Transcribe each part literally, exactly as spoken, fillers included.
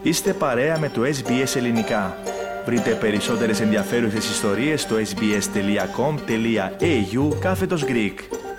Είστε παρέα με το ες μπι ες Ελληνικά. Βρείτε περισσότερες ενδιαφέρουσες ιστορίες στο sbs.com.au κάθετος Greek.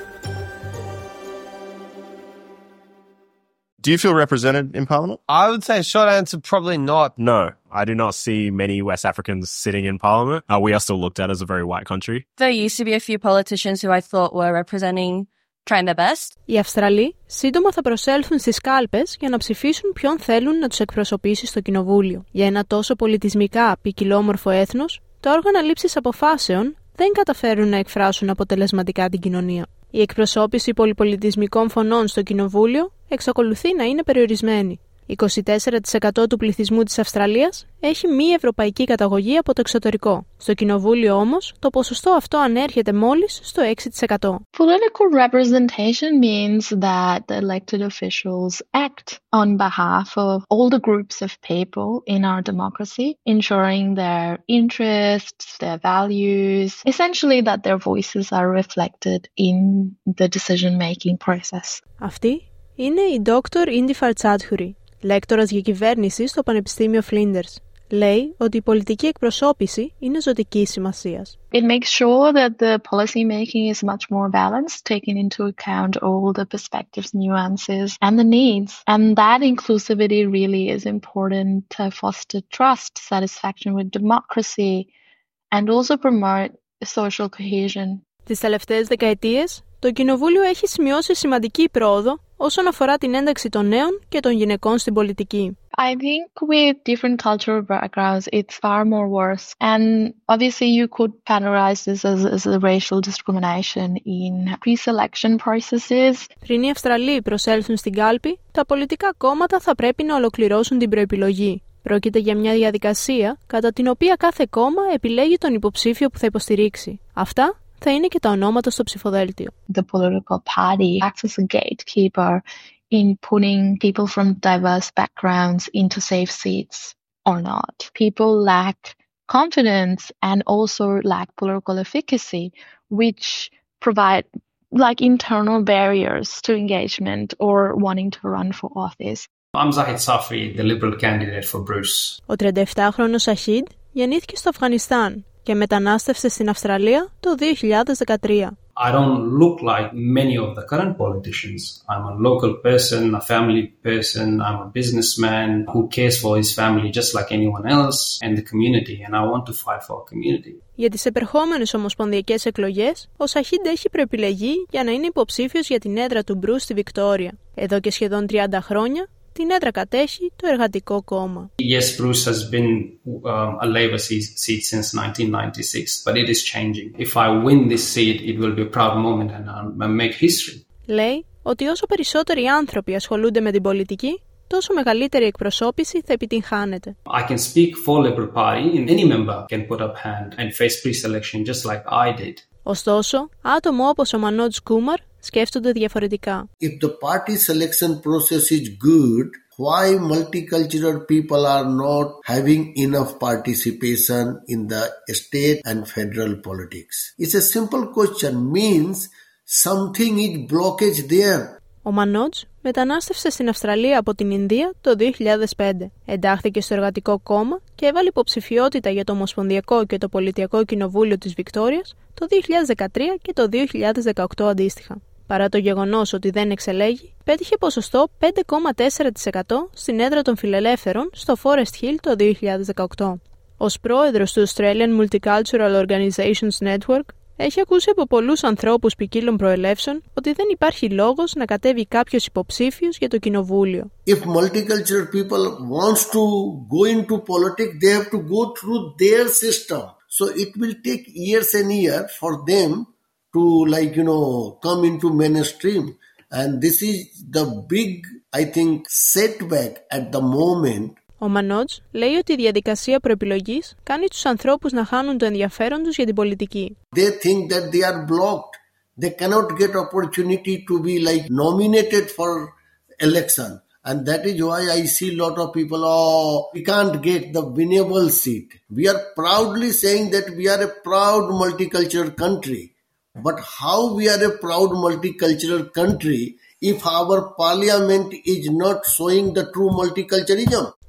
Do you feel represented in Parliament? I would say short answer, probably not. No, I do not see many West Africans sitting in Parliament. Uh, we are still looked at as a very white country. There used to be a few politicians who I thought were representing trying their best. Οι Αυστραλοί σύντομα θα προσέλθουν στις κάλπες για να ψηφίσουν ποιον θέλουν να τους εκπροσωπήσει στο Κοινοβούλιο. Για ένα τόσο πολιτισμικά ποικιλόμορφο έθνος, τα όργανα λήψης αποφάσεων δεν καταφέρουν να εκφράσουν αποτελεσματικά την κοινωνία. Η εκπροσώπηση πολυπολιτισμικών φωνών στο Κοινοβούλιο εξακολουθεί να είναι περιορισμένη. είκοσι τέσσερα τοις εκατό του πληθυσμού της Αυστραλίας έχει μη ευρωπαϊκή καταγωγή από το εξωτερικό. Στο Κοινοβούλιο όμως, το ποσοστό αυτό ανέρχεται μόλις στο έξι τοις εκατό. Political representation means that the elected officials act on behalf of all the groups of people in our democracy, ensuring their interests, their values, essentially that their voices are reflected in the decision-making process. Αυτή είναι η Δόκτωρ Ίντιφαρ Τσάτχουρι, λέκτορας για κυβέρνηση στο Πανεπιστήμιο Flinders. Λέει ότι η πολιτική εκπροσώπηση είναι ζωτικής σημασίας. It makes sure that the policy making is much more balanced, taking into account all the perspectives, nuances, and the needs. And that inclusivity really is important to foster trust, satisfaction with democracy, and also promote social cohesion. Τις τελευταίες δεκαετίες, το Κοινοβούλιο έχει σημειώσει σημαντική πρόοδο όσον αφορά την ένταξη των νέων και των γυναικών στην πολιτική. I think with different cultural backgrounds, it's far more worse. And obviously you could categorize this as, as a racial discrimination in pre-selection processes. Πριν οι Αυστραλοί προσέλθουν στην κάλπη, τα πολιτικά κόμματα θα πρέπει να ολοκληρώσουν την προεπιλογή. Πρόκειται για μια διαδικασία κατά την οποία κάθε κόμμα επιλέγει τον υποψήφιο που θα υποστηρίξει. Αυτά θα είναι και τα ονόματα στο ψηφοδέλτιο. The political party acts as a gatekeeper in putting people from diverse backgrounds into safe seats or not. People lack confidence and also lack political efficacy, which provide like internal barriers to engagement or wanting to run for office. I'm Zahid Safri, the Liberal candidate for Bruce. Ο τριανταεφτάχρονος Σαχίντ γεννήθηκε στο Αφγανιστάν και μετανάστευσε στην Αυστραλία το δύο χιλιάδες δεκατρία. I don't look like many of the current politicians. I'm a local person, a family person, I'm a businessman who cares for his family just like anyone else and the community, and I want to fight for our community. Για τις επερχόμενες ομοσπονδιακές εκλογές, ο Σαχίντ έχει προεπιλεγεί για να είναι υποψήφιος για την έδρα του Μπρους στη Βικτόρια. Εδώ και σχεδόν τριάντα χρόνια, την έδρα κατέχει το Εργατικό Κόμμα. Yes, Bruce has been um, a Labour seat since nineteen ninety-six, but it is changing. If I win this seat, it will be a proud moment and I'll make history. Λέει ότι όσο περισσότεροι άνθρωποι ασχολούνται με την πολιτική, τόσο μεγαλύτερη εκπροσώπηση θα επιτυγχάνεται. I can speak for Liberal Party and any member can put up hand and face pre-selection just like I did. Ωστόσο, άτομο όπως ο Μανότζ Κούμαρ σκέφτονται διαφορετικά. If the party selection process is good, why multicultural people are not having enough participation in the state and federal politics? It's a simple question, means something is blockage there. Ο Μανότζ μετανάστευσε στην Αυστραλία από την Ινδία το δύο χιλιάδες πέντε. Εντάχθηκε στο Εργατικό Κόμμα και έβαλε υποψηφιότητα για το Ομοσπονδιακό και το Πολιτιακό Κοινοβούλιο της Βικτόριας το δύο χιλιάδες δεκατρία και το δύο χιλιάδες δεκαοκτώ αντίστοιχα. Παρά το γεγονός ότι δεν εξελέγει, πέτυχε ποσοστό πέντε κόμμα τέσσερα τοις εκατό στην έδρα των Φιλελεύθερων στο Forest Hill το δύο χιλιάδες δεκαοκτώ. Ως πρόεδρος του Australian Multicultural Organizations Network, έχει ακούσει από πολλούς ανθρώπους ποικίλων προελεύσεων ότι δεν υπάρχει λόγος να κατέβει κάποιος υποψήφιος για το κοινοβούλιο. If multicultural people wants to go into politics, they have to go through their system. So it will take years and years for them to like, you know, come into mainstream. And this is the big, I think, setback at the moment. Ο Μανότζ λέει ότι η διαδικασία προεπιλογής κάνει τους ανθρώπους να χάνουν το ενδιαφέρον τους για την πολιτική. They think that they are blocked. They cannot get opportunity to be like nominated for election. And that is why I see a lot of people, oh, we can't get the winnable seat. We are proudly saying that we are a proud multicultural country. But how we are a proud multicultural country if our parliament is not showing the true multiculturalism?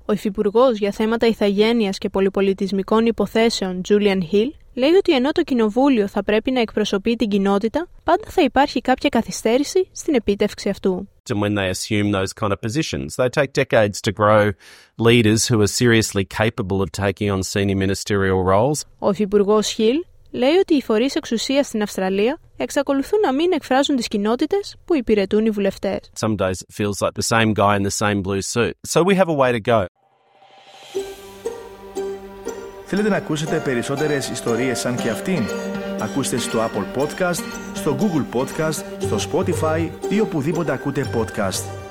Ο υφυπουργός για θέματα ηθαγένειας και πολυπολιτισμικών υποθέσεων Julian Hill λέει ότι ενώ το κοινοβούλιο θα πρέπει να εκπροσωπεί την κοινότητα, πάντα θα υπάρχει κάποια καθυστέρηση στην επίτευξη αυτού. And when they assume those kind of positions, they take decades to grow leaders who are seriously capable of taking on senior ministerial roles. Ο υφυπουργός Hill λέει ότι οι φορείς εξουσίας στην Αυστραλία εξακολουθούν να μην εκφράζουν τις κοινότητες που υπηρετούν οι βουλευτές. Some days it feels like the same guy in the same blue suit. So we have a way to go. Θέλετε να ακούσετε περισσότερες ιστορίες σαν και αυτήν? Ακούστε στο Apple Podcast, στο Google Podcast, στο Spotify ή οπουδήποτε ακούτε podcast.